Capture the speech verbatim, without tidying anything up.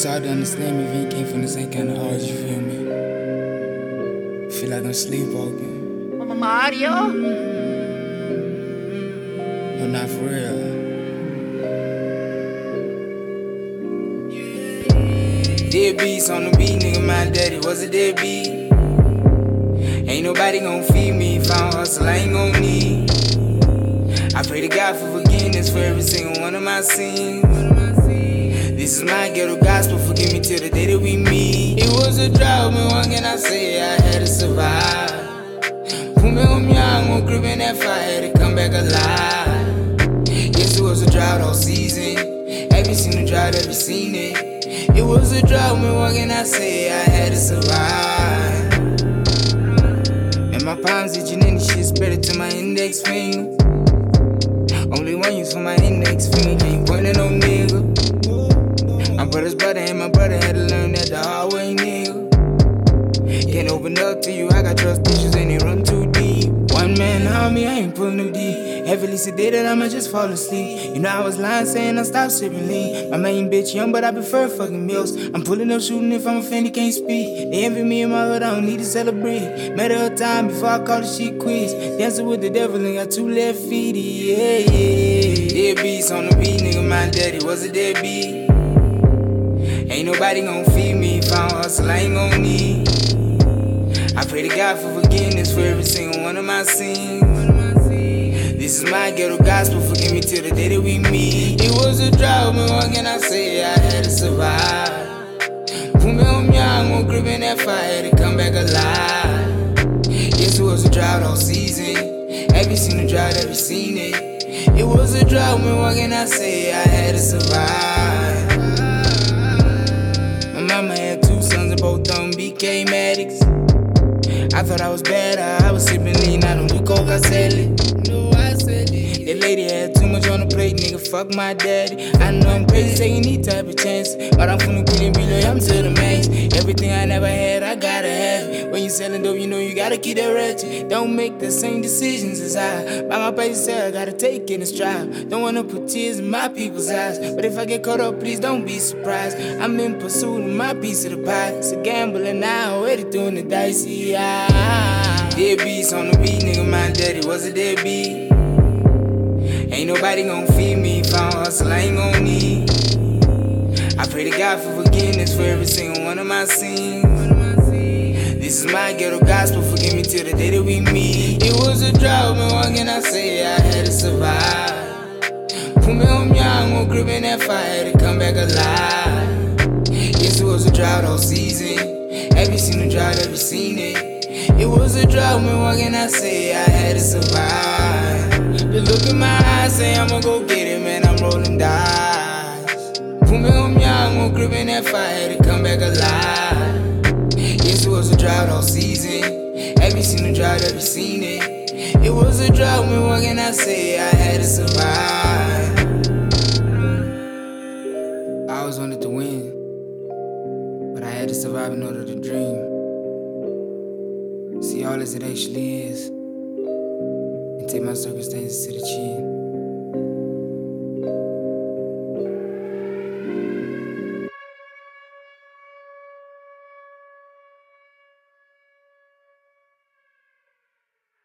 hard to understand me if you ain't came from the same kind of heart, you feel me? Feel like I'm sleepwalking. Mario? No, not for real. Deadbeats on the beat, nigga, my daddy was a deadbeat. Ain't nobody gon' feed me, if I don't hustle, I ain't gon' need. I pray to God for forgiveness for every single one of my sins. This is my ghetto gospel, forgive me till the day that we meet. It was a drought, man, what can I say? I had to survive. Put me on me, I'm gonna grip in that fire, had to come back alive. Yes, it was a drought all season. Have you seen the drought, have you seen it? It was a drought, man, what can I say? I had to survive. And my palms itching and the shit spread it to my index finger. Only one use for my index finger, can't point at no nigga. My brother's brother and my brother had to learn that the hard way, nigga. Can't open up to you, I got trust issues and they run too deep. One man army, I ain't pulling no deep. Heavily sedated, I'ma just fall asleep. You know I was lying saying I stopped sipping lean. My main bitch young, but I prefer fucking meals. I'm pulling up shooting if I'm offended, can't speak. They envy me in my hood, I don't need to celebrate. Met her a time before I call the shit quiz. Dancing with the devil and got two left feet, yeah, yeah. Deadbeats on the beat, nigga, my daddy was a deadbeat. Ain't nobody gon' feed me, if I don't hustle, I ain't gon' need. I pray to God for forgiveness for every single one of my sins. This is my ghetto gospel, forgive me till the day that we meet. It was a drought, man, what can I say? I had to survive. Put me on me, I'm gonna grip in that fire, had to come back alive. Yes, it was a drought all season. Have you seen the drought, have you seen it? It was a drought, man, what can I say? I had to survive. My mama had two sons and both of them became addicts. I thought I was better, I was sipping lean, I don't do coke, I sell it. No, I sell it. That lady had too much on the plate, nigga, fuck my daddy. I know I'm crazy, taking these type of chances, but I'm finna get in below, I'm to the max. Everything I never had, I gotta have it. When you selling dope, you know you gotta keep that ratchet. Don't make the same decisions as I. By my pace, I gotta take it in stride. Don't wanna put tears in my people's eyes, but if I get caught up, please don't be surprised. I'm in pursuit of my piece of the pie. It's a gamble and I already doing the dicey, yeah. Deadbeats on the beat, nigga, my daddy was a deadbeat. Ain't nobody gon' feed me, if I don't hustle, I ain't gon' need. I pray to God for forgiveness for every single one of my sins. This is my ghetto gospel, forgive me till the day that we meet. It was a drought, man, what can I say? I had to survive. Put me on me, I'm gonna grip in that fire, had to come back alive. Yes, it was a drought all season. Have you seen the drought, have you seen it? It was a drought, man, what can I say? I had to survive. The look in my eyes say I'ma go get it, man, I'm rolling dice. Put me on me, I'm gonna grip in that fire, had to come back alive. Yes, it was a drought all season. Have you seen the drought, have you seen it? It was a drought, man, what can I say? I had to survive. I always wanted to win, but I had to survive in order to dream. See all as it actually is, and take my circumstances to the chin.